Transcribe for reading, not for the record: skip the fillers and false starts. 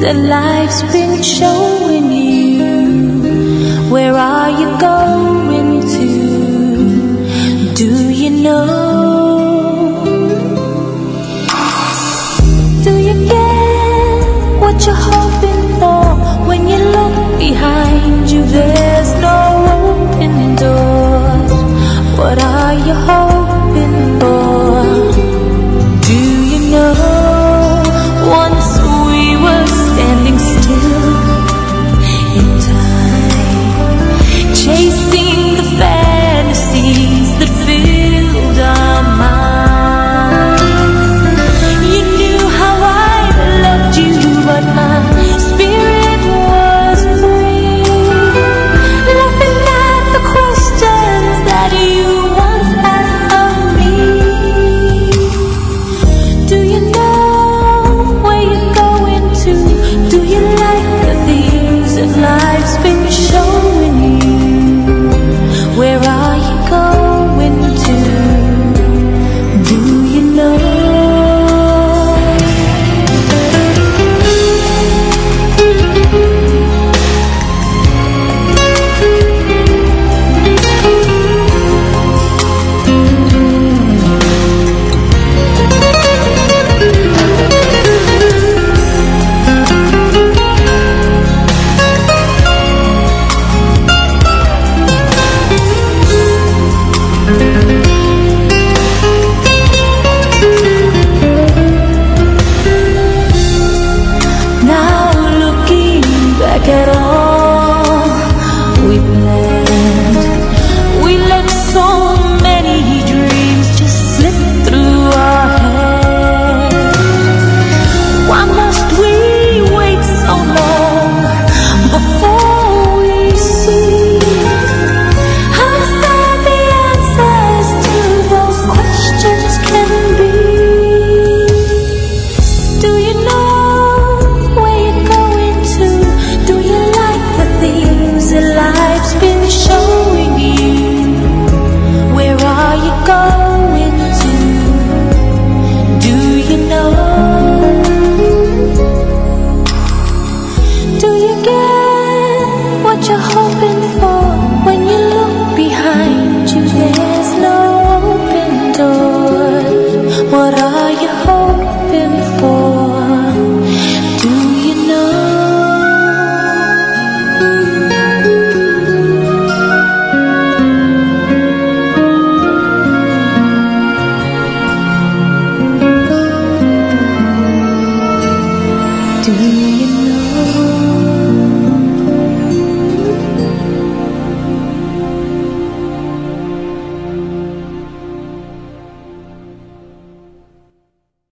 that life's been showing you. Where are you going to? Do you know? Do you get what you're hoping for? When you look behind you, there's no open doors. What are you hoping for? Do you know? Once we were standing still in time, chasing the fantasies that filled our minds. You knew how I loved you, but my spirit was free, laughing at the questions that you once asked of me. Do you know where you're going to? Do you like the things that life's been showing you? Where are you going to? Do you know? At all we planned, we let so many dreams just slip through our hands. Why must we wait so long before we see how sad the answers to those questions can be? Do you know where you're going to? Do you like the things that life's been showing you? Where are you going?